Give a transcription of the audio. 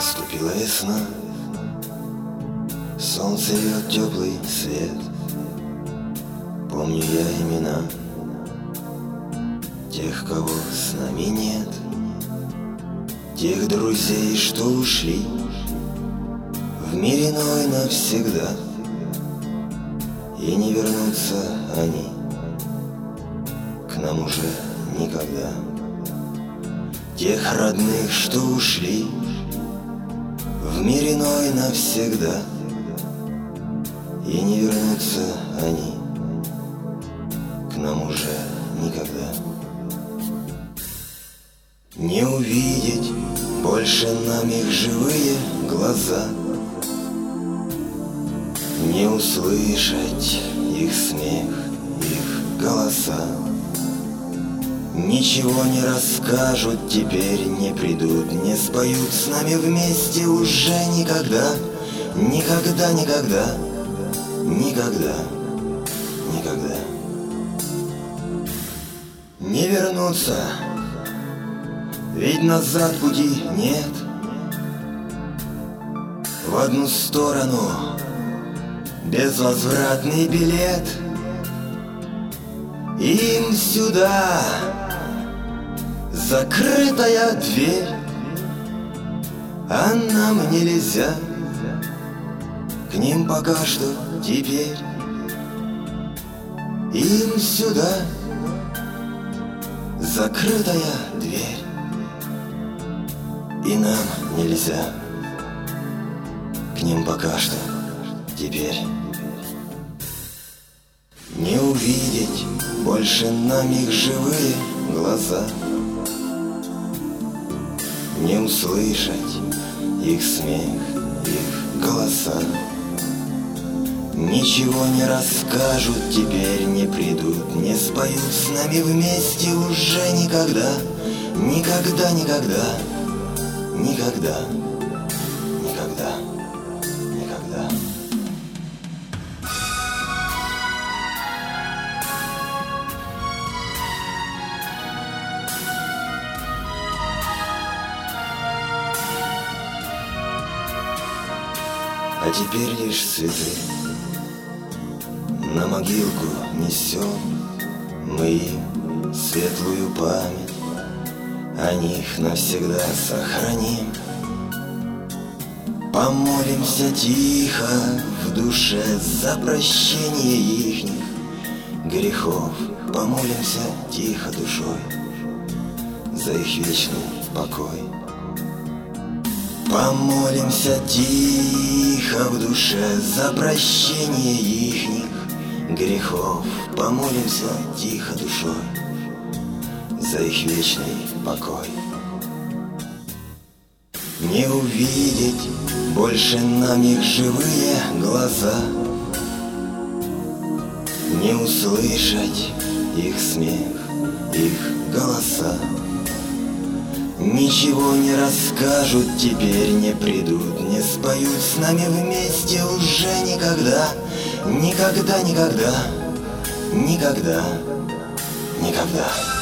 Наступила весна, солнце льет теплый свет. Помню я имена тех, кого с нами нет, тех друзей, что ушли в мир иной навсегда, и не вернутся они к нам уже никогда. Тех родных, что ушли в мир иной навсегда, и не вернутся они к нам уже никогда. Не увидеть больше нам их живые глаза, не услышать их смех, их голоса. Ничего не расскажут теперь, не придут, не споют с нами вместе уже никогда, никогда, никогда, никогда, никогда. Не вернуться, ведь назад пути нет. В одну сторону безвозвратный билет. Им сюда закрытая дверь, а нам нельзя к ним пока что теперь. Им сюда закрытая дверь, и нам нельзя к ним пока что теперь. Не увидеть больше нам их живые глаза, не услышать их смех, их голоса. Ничего не расскажут теперь, не придут, не споют с нами вместе уже никогда, никогда, никогда, никогда, никогда, никогда. А теперь лишь цветы на могилку несем мы им светлую память, о них навсегда сохраним. Помолимся тихо в душе за прощение ихних грехов, помолимся тихо душой за их вечный покой. Помолимся тихо в душе за прощение ихних грехов, помолимся тихо душой за их вечный покой. Не увидеть больше нам их живые глаза, не услышать их смех, их голоса. Ничего не расскажут теперь, не придут, не споют с нами вместе уже никогда, никогда, никогда, никогда, никогда.